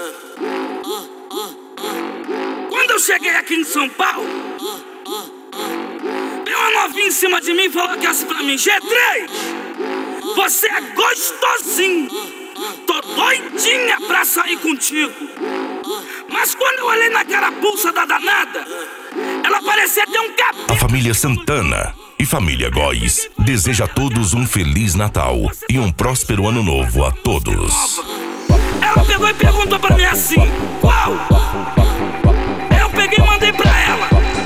Quando eu cheguei aqui em São Paulo, veio uma novinha em cima de mim e falou que assim pra mim: G3, você é gostosinho, tô doidinha pra sair contigo. Mas quando eu olhei na carapuça da danada, ela parecia ter um cabelo. A família Santana e família Góes deseja a todos um Feliz Natal e um próspero Ano Novo a todos. Ela pegou e perguntou pra mim assim: qual? Eu peguei e mandei pra ela: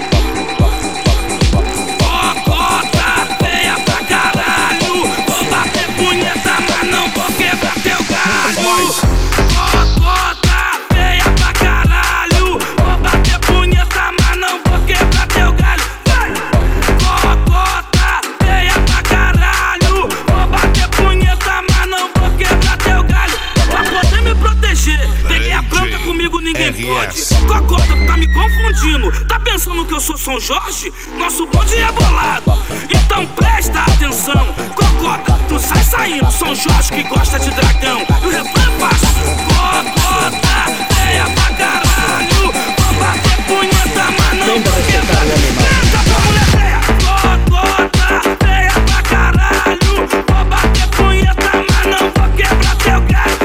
cocota feia pra caralho, vou bater punheta, mas não vou quebrar teu galho. Cocota feia pra caralho, vou bater punheta, mas não vou quebrar teu galho. Vai! Cocota feia pra caralho, vou bater punheta, mas não vou quebrar teu galho. Pra poder me proteger, peguei a bronca, comigo ninguém pode. Cocota, tá me confundindo, tá pensando que eu sou São Jorge? Nosso bonde é bolado, então presta atenção. Cocota, tu sai saindo, São Jorge que gosta de dragão. E o refrão é fácil: cocota feia pra caralho, vou bater punheta, mas não vou quebrar. Canta pra mulher feia. Cocota feia pra caralho, vou bater punheta, mas não vou quebrar teu galho.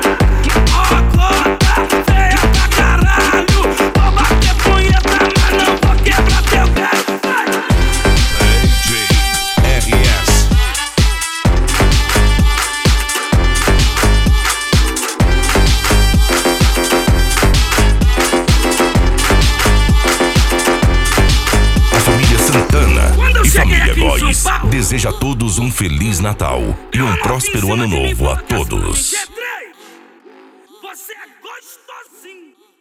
Cocota feia pra caralho, vou bater punheta, mas não vou quebrar teu galho. RS. A família Santana Quando eu e cheguei família aqui em São Góes Paulo, deseja a todos um Feliz Natal e um próspero Ano Novo a todos. G3, você é gostosinho.